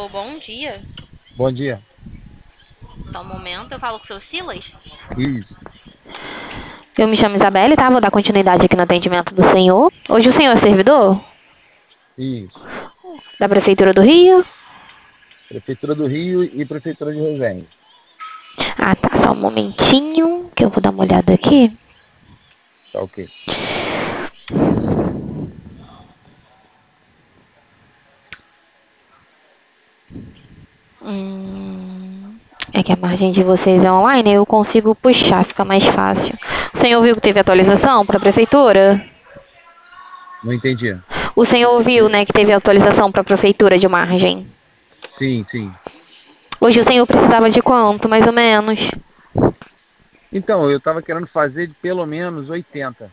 Alô, bom dia. Bom dia. Só um momento, eu falo com o seu Silas. Isso, Eu me chamo Isabelle, tá? Vou dar continuidade aqui no atendimento do senhor. Hoje o senhor é servidor isso. da Prefeitura do Rio? Prefeitura do Rio e Prefeitura de Resende. Ah, tá. Só um momentinho que eu vou dar uma olhada aqui. Tá ok. É que a margem de vocês é online, eu consigo puxar, fica mais fácil. O senhor viu que teve atualização para a Prefeitura? Não entendi. O senhor viu, né, que teve atualização para a Prefeitura de margem? Sim, sim. Hoje o senhor precisava de quanto, mais ou menos? Então, eu estava querendo fazer de pelo menos 80.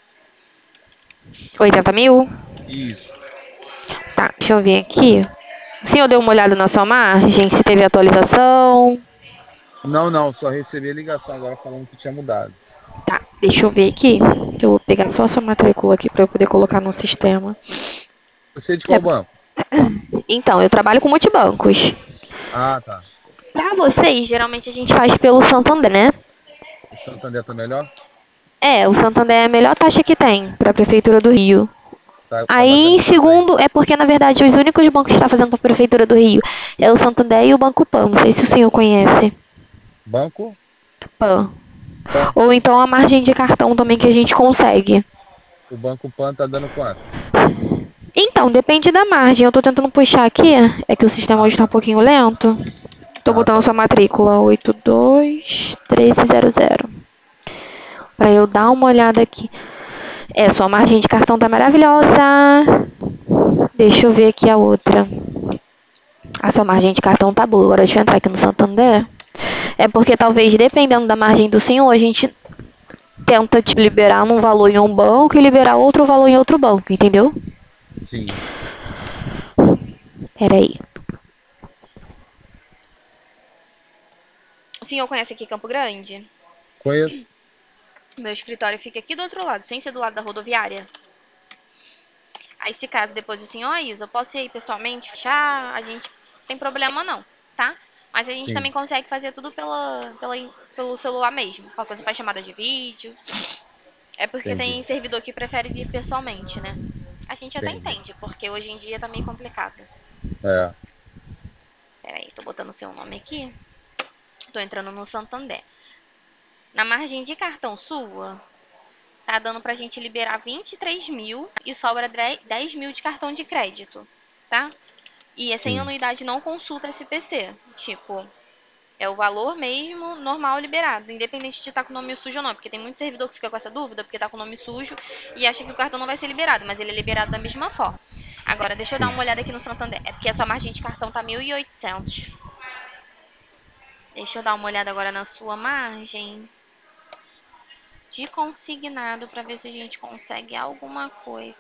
80 mil? Isso. Tá, deixa eu ver aqui. O senhor deu uma olhada na sua margem, se teve atualização? Não, não, só recebi a ligação agora falando que tinha mudado. Tá, deixa eu ver aqui. Eu vou pegar só a sua matrícula aqui para eu poder colocar no sistema. Você é de É, qual banco? então, eu trabalho com multibancos. Ah, tá. Para vocês, geralmente a gente faz pelo Santander, né? O Santander tá melhor? É, o Santander é a melhor taxa que tem para a Prefeitura do Rio. Tá Aí, batendo em quanto aí? segundo, é porque, na verdade, os únicos bancos que está fazendo para a Prefeitura do Rio é o Santander e o Banco Pan. Não sei se o senhor conhece. Banco? Pan. Pan. Ou então a margem de cartão também que a gente consegue. O Banco Pan tá dando quanto? Então, depende da margem. Eu tô tentando puxar aqui. É que o sistema Ah, hoje tá um tá. pouquinho lento. Tô Ah, botando tá. sua matrícula 821300. Pra eu dar uma olhada aqui. É, sua margem de cartão tá maravilhosa. Deixa eu ver aqui a outra. A sua margem de cartão tá boa. Agora deixa eu entrar aqui no Santander. É porque talvez, dependendo da margem do senhor, a gente tenta te liberar num valor em um banco e liberar outro valor em outro banco, entendeu? Sim. Peraí. O senhor conhece aqui Campo Grande? Conheço? Meu escritório fica aqui do outro lado, sem ser do lado da rodoviária. Aí, se caso depois o senhor, Isa, eu posso ir aí pessoalmente fechar, a gente não tem problema não, tá? Mas a gente também Sim. consegue fazer tudo pelo celular mesmo. Qualquer coisa faz chamada de vídeo. É porque Entendi. tem servidor que prefere vir pessoalmente, né? A gente até Entendi. entende, porque hoje em dia tá meio complicado. É. Peraí, tô botando o seu nome aqui. Tô entrando no Santander. Na margem de cartão sua, tá dando pra gente liberar 23 mil e sobra 10 mil de cartão de crédito, tá? E é sem Sim. anuidade, não consulta SPC. Tipo, é o valor mesmo, normal, liberado. Independente de estar com o nome sujo ou não. Porque tem muito servidor que fica com essa dúvida, porque tá com o nome sujo e acha que o cartão não vai ser liberado. Mas ele é liberado da mesma forma. Agora, deixa eu dar Sim. uma olhada aqui no Santander. É porque a sua margem de cartão tá 1.800. Deixa eu dar uma olhada agora na sua margem de consignado para ver se a gente consegue alguma coisa.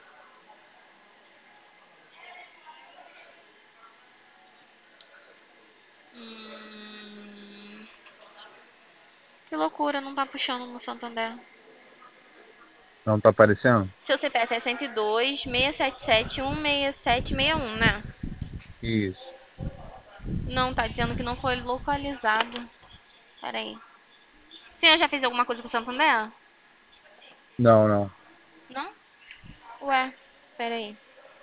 Hum, que loucura, não tá puxando no Santander. Não tá aparecendo? Seu CPF é 102 677 16761, né? Isso. Não, tá dizendo que não foi localizado. Pera aí. O senhor já fez alguma coisa com o Santander? Não, não. Não? Ué, pera aí.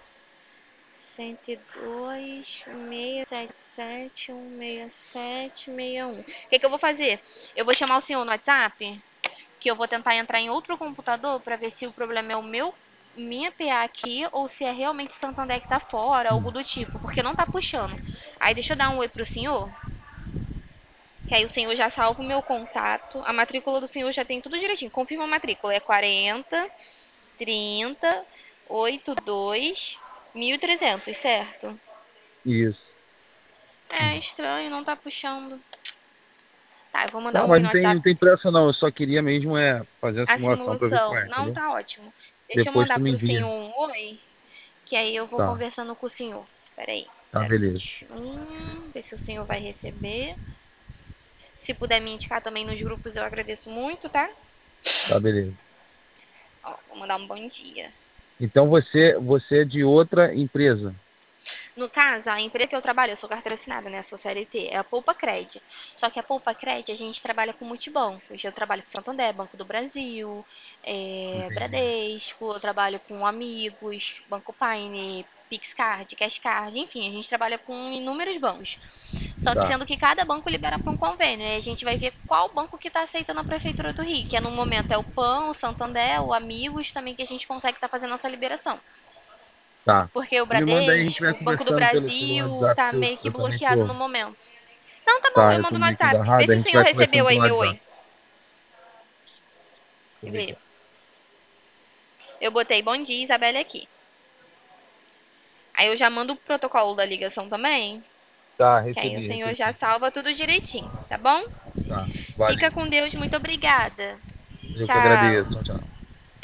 102 677 16761. O que que eu vou fazer? Eu vou chamar o senhor no WhatsApp, que eu vou tentar entrar em outro computador para ver se o problema é o meu minha PA aqui ou se é realmente o Santander que tá fora, algo do tipo, porque não tá puxando. Aí deixa eu dar um oi pro senhor, que aí o senhor já salva o meu contato. A matrícula do senhor já tem tudo direitinho. Confirma a matrícula, é 40 30 82 1300, certo? Isso. É estranho, não tá puxando. Tá, eu vou mandar Não, um oi mas no não WhatsApp. tem pressa não. Eu só queria mesmo fazer a A simulação para ver simulação. qual é, Não, entendeu? tá ótimo. Deixa eu Depois mandar tu me pro envia. senhor um oi, que aí eu vou Tá, conversando com o senhor. Pera aí. tá, beleza. 021. Ver se o senhor vai receber. Se puder me indicar também nos grupos, eu agradeço muito, tá? Tá, beleza. Ó, vou mandar um bom dia. Então você é de outra empresa. No caso, a empresa que eu trabalho, eu sou carteira assinada, né? Sou CLT, é a Poupa Cred. Só que a Poupa Cred a gente trabalha com multibancos. Eu trabalho com Santander, Banco do Brasil, Entendi. Bradesco, eu trabalho com Amigos, Banco Paine, Pixcard, Cashcard, enfim, a gente trabalha com inúmeros bancos. Só que Tá, sendo que cada banco libera para um convênio. E a gente vai ver qual banco que está aceitando a Prefeitura do Rio, que no momento é o PAN, o Santander, o Amigos, também que a gente consegue estar fazendo essa liberação. tá. Porque o Você me manda aí, a gente Bradesco, vai o Banco do conversando pelo Brasil WhatsApp, tá que eu, meio que eu também bloqueado tô. no momento. Então tá bom, Tá, eu eu tô mando no meio que WhatsApp. Vê barrado, se a o gente senhor vai recebeu conversando aí pelo meu WhatsApp. oi. Deixa eu ver Vê. aqui. Eu botei bom dia, Isabelle aqui. Aí eu já mando o protocolo da ligação também, Tá, que aí o recebi, senhor recebi. já salva tudo direitinho, tá bom? Tá, Fica valeu. com Deus, muito obrigada. Eu que Tchau. agradeço. Tchau, tchau.